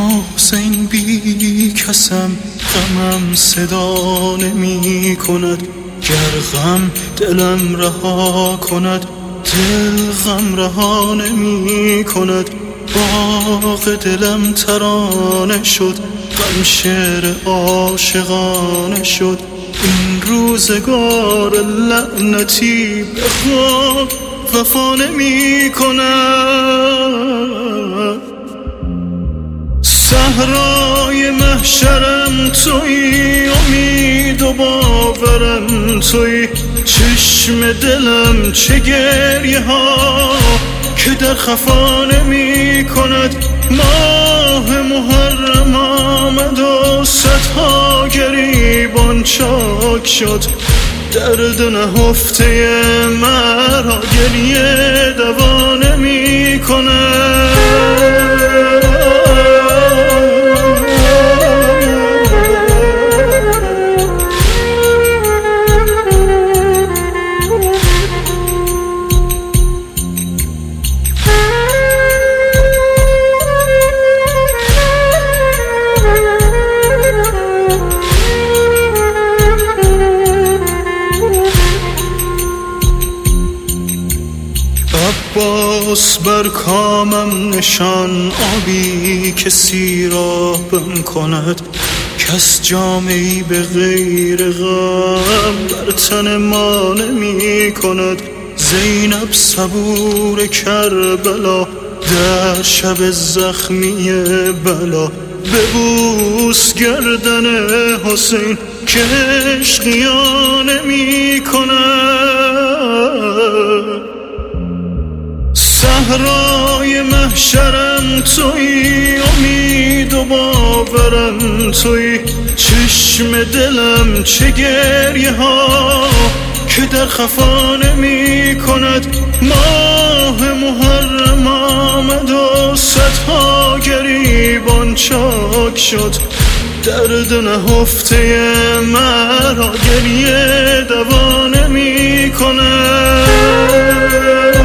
حسین بی کسم، غمم صدا نمی کند. گر غم دلم رها کند، دل غم رها نمی کند. باغ دلم ترانه شد، غم شعر عاشقانه شد. این روزگار لعنتی به خود وفا نمی کند. صحرای محشرم تویی، امید و باورم تویی. چشم دلم چه گریه ها که در خفا نمی کند. ماه محرم آمد و صدها گریبان چاک شد. درد نهفته مرا گریه دوا نمی کند. عباس بر کامم نشان، آبی که سیرابم کند. کس جامه‌ای به غیر غم بر تن ما نمی کند. زینب صبور کربلا در شب زخمی بلا. ببوس گردن حسین که عشقیا نمی کند. صحرای محشرم تویی، امید و باورم تویی. چشم دلم چه گریه ها که در خفا نمی کند. ماه محرم آمد و صدها گریبان چاک شد. درد نهفته مرا گریه دوا نمی کند.